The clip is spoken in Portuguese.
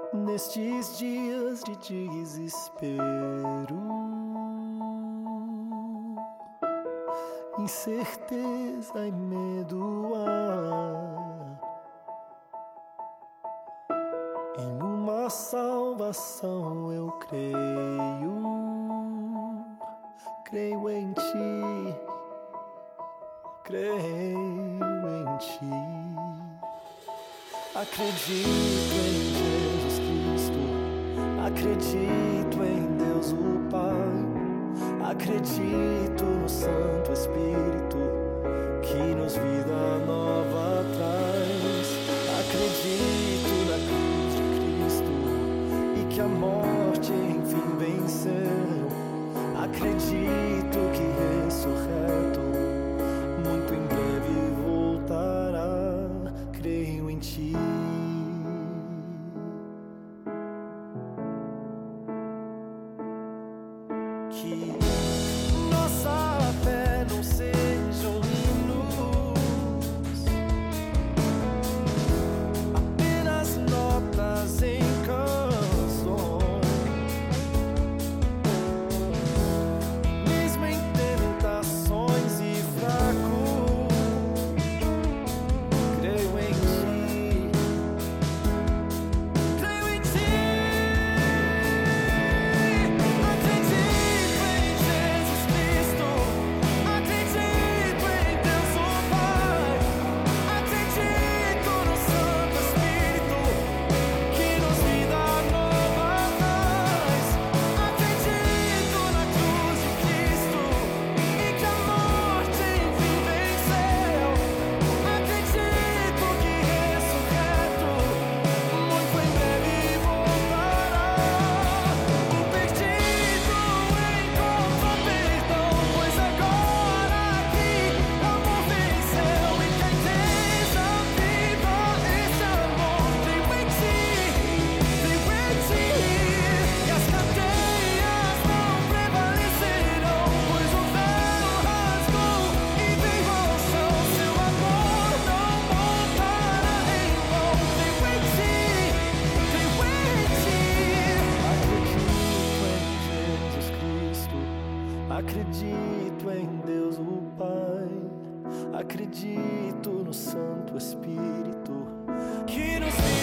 nestes dias de desespero, incerteza e medo há. Em uma salvação eu creio em ti, creio em ti. Acredito em Jesus Cristo, acredito em Deus o Pai, acredito no Santo Espírito que nos vida nova traz. Acredito na cruz de Cristo e que a morte enfim venceu. Acredito que ressurreto muito em breve voltará. Creio em ti. Que nossa fé não sejam hinos, apenas notas em canções, mesmo em tentações e fracos. Creio em ti, creio em ti. Acredito em Jesus Cristo, acredito em Deus o Pai, acredito no Santo Espírito que nos vida nova traz. Acredito na cruz de Cristo e que a morte enfim venceu. Acredito que ressurreto muito em breve voltará. O perdido encontra perdão, pois agora aqui o amor venceu. E quem desaviva esse amor, creio em ti, e as cadeias não prevalecerão, pois o véu rasgou e veio ao chão. Seu amor não voltará em vão. Creio em ti, creio em ti. Acredito em Jesus Cristo, acredito em Deus o Pai, acredito no Santo Espírito que nos